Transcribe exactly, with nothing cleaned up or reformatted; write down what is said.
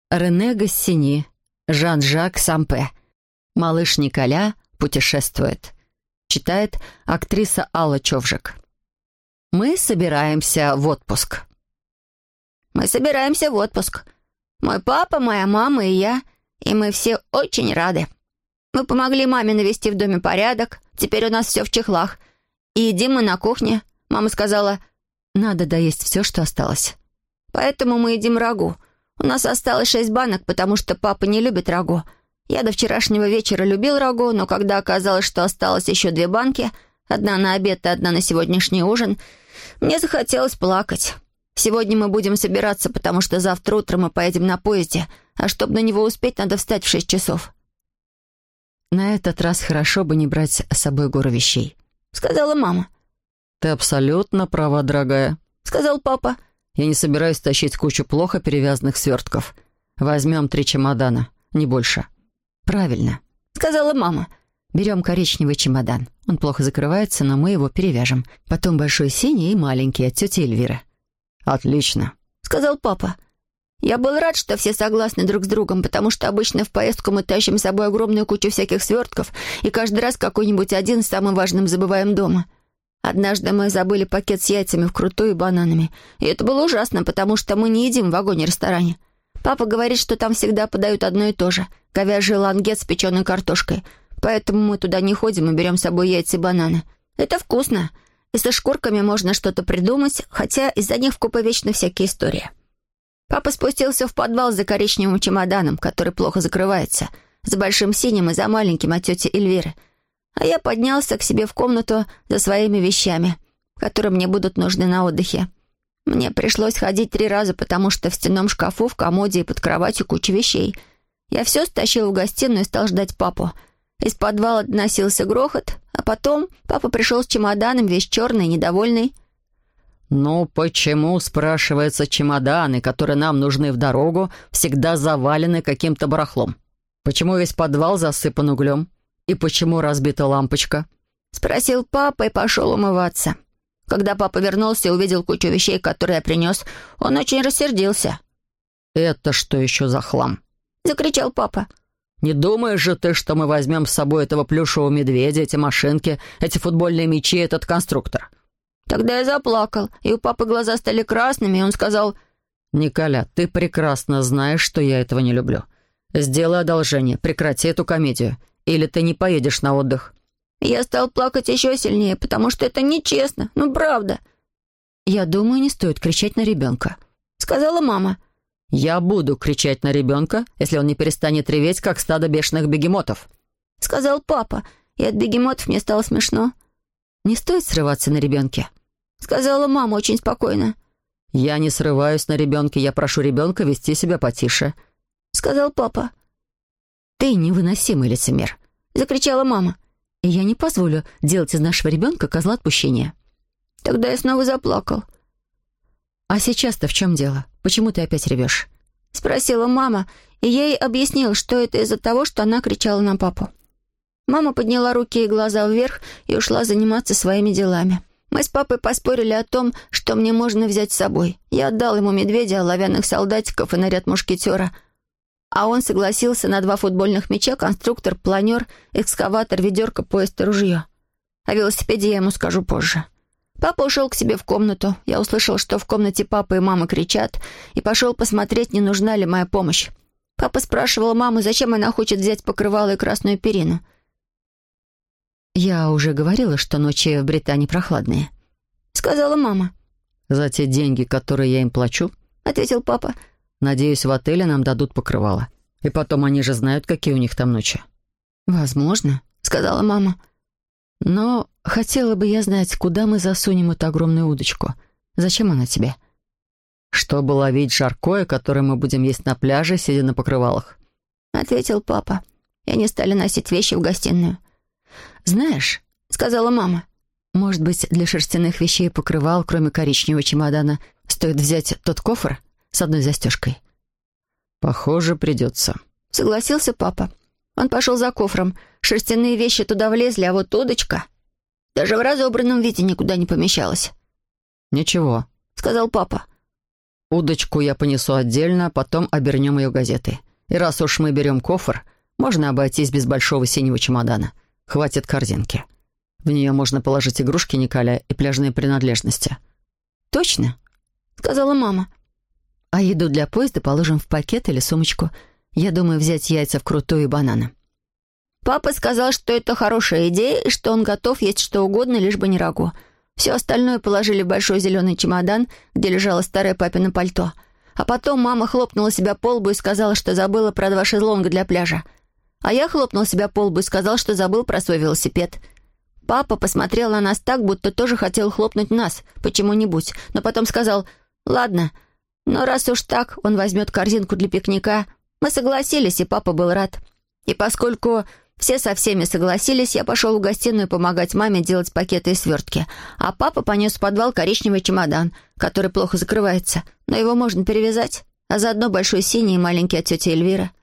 Рене Гассини, Жан-Жак Сампе. «Малыш Николя путешествует». Читает актриса Алла Човжик. Мы собираемся в отпуск. Мы собираемся в отпуск. Мой папа, моя мама и я. И мы все очень рады. Мы помогли маме навести в доме порядок. Теперь у нас все в чехлах. И едим мы на кухне. Мама сказала, надо доесть все, что осталось. Поэтому мы едим рагу. У нас осталось шесть банок, потому что папа не любит рагу. Я до вчерашнего вечера любил рагу, но когда оказалось, что осталось еще две банки, одна на обед и одна на сегодняшний ужин, мне захотелось плакать. Сегодня мы будем собираться, потому что завтра утром мы поедем на поезде, а чтобы на него успеть, надо встать в шесть часов. «На этот раз хорошо бы не брать с собой гору вещей», — сказала мама. «Ты абсолютно права, дорогая», — сказал папа. «Я не собираюсь тащить кучу плохо перевязанных свертков. Возьмем три чемодана, не больше». «Правильно», — сказала мама. «Берем коричневый чемодан. Он плохо закрывается, но мы его перевяжем. Потом большой синий и маленький от тети Эльвиры». «Отлично», — сказал папа. Я был рад, что все согласны друг с другом, потому что обычно в поездку мы тащим с собой огромную кучу всяких свертков, и каждый раз какой-нибудь один с самым важным забываем дома. Однажды мы забыли пакет с яйцами вкрутую и бананами, и это было ужасно, потому что мы не едим в вагоне-ресторане. Папа говорит, что там всегда подают одно и то же — говяжий лангет с печеной картошкой, поэтому мы туда не ходим и берем с собой яйца и бананы. Это вкусно, и со шкурками можно что-то придумать, хотя из-за них в купе вечно всякие истории. Папа спустился в подвал за коричневым чемоданом, который плохо закрывается, за большим синим и за маленьким от тети Эльвиры. А я поднялся к себе в комнату за своими вещами, которые мне будут нужны на отдыхе. Мне пришлось ходить три раза, потому что в стенном шкафу, в комоде и под кроватью куча вещей. Я все стащил в гостиную и стал ждать папу. Из подвала доносился грохот, а потом папа пришел с чемоданом, весь черный, недовольный. «Ну почему, спрашивается, чемоданы, которые нам нужны в дорогу, всегда завалены каким-то барахлом? Почему весь подвал засыпан углем? И почему разбита лампочка?» Спросил папа и пошел умываться. Когда папа вернулся и увидел кучу вещей, которые я принес, он очень рассердился. «Это что еще за хлам?» — закричал папа. «Не думаешь же ты, что мы возьмем с собой этого плюшевого медведя, эти машинки, эти футбольные мячи, этот конструктор?» Тогда я заплакал, и у папы глаза стали красными, и он сказал: «Николя, ты прекрасно знаешь, что я этого не люблю. Сделай одолжение, прекрати эту комедию, или ты не поедешь на отдых». Я стал плакать еще сильнее, потому что это нечестно, ну правда. «Я думаю, не стоит кричать на ребенка», — сказала мама. «Я буду кричать на ребенка, если он не перестанет реветь, как стадо бешеных бегемотов», — сказал папа, и от бегемотов мне стало смешно. «Не стоит срываться на ребенке», — сказала мама очень спокойно. «Я не срываюсь на ребенке, я прошу ребенка вести себя потише», — сказал папа. «Ты невыносимый лицемер», — закричала мама. «И я не позволю делать из нашего ребенка козла отпущения». Тогда я снова заплакал. «А сейчас-то в чем дело? Почему ты опять ревешь?» — спросила мама, и я ей объяснил, что это из-за того, что она кричала на папу. Мама подняла руки и глаза вверх и ушла заниматься своими делами. Мы с папой поспорили о том, что мне можно взять с собой. Я отдал ему медведя, оловянных солдатиков и наряд мушкетера. А он согласился на два футбольных мяча, конструктор, планер, экскаватор, ведерко, поезд и ружье. О велосипеде я ему скажу позже. Папа ушел к себе в комнату. Я услышал, что в комнате папа и мама кричат, и пошел посмотреть, не нужна ли моя помощь. Папа спрашивал маму, зачем она хочет взять покрывало и красную перину. «Я уже говорила, что ночи в Британии прохладные», — сказала мама. «За те деньги, которые я им плачу», — ответил папа. «Надеюсь, в отеле нам дадут покрывало. И потом они же знают, какие у них там ночи». «Возможно», — сказала мама. «Но хотела бы я знать, куда мы засунем эту огромную удочку. Зачем она тебе?» «Чтобы ловить жаркое, которое мы будем есть на пляже, сидя на покрывалах», — ответил папа. И они стали носить вещи в гостиную. «Знаешь», — сказала мама, «может быть, для шерстяных вещей и покрывал, кроме коричневого чемодана, стоит взять тот кофр с одной застежкой?» «Похоже, придется», — согласился папа. Он пошел за кофром. Шерстяные вещи туда влезли, а вот удочка даже в разобранном виде никуда не помещалась. «Ничего», — сказал папа. Удочку я понесу отдельно, потом обернем ее газетой. И раз уж мы берем кофр, можно обойтись без большого синего чемодана. Хватит корзинки. В нее можно положить игрушки Николя и пляжные принадлежности». «Точно?» — сказала мама. «А еду для поезда положим в пакет или сумочку. Я думаю взять яйца вкрутую и бананы». Папа сказал, что это хорошая идея и что он готов есть что угодно, лишь бы не рагу. Все остальное положили в большой зеленый чемодан, где лежало старое папино пальто. А потом мама хлопнула себя по лбу и сказала, что забыла про два шезлонга для пляжа. А я хлопнул себя по лбу и сказал, что забыл про свой велосипед. Папа посмотрел на нас так, будто тоже хотел хлопнуть нас почему-нибудь, но потом сказал: «Ладно, но раз уж так, он возьмет корзинку для пикника». Мы согласились, и папа был рад. И поскольку все со всеми согласились, я пошел в гостиную помогать маме делать пакеты и свертки, а папа понес в подвал коричневый чемодан, который плохо закрывается, но его можно перевязать, а заодно большой синий и маленький от тети Эльвиры.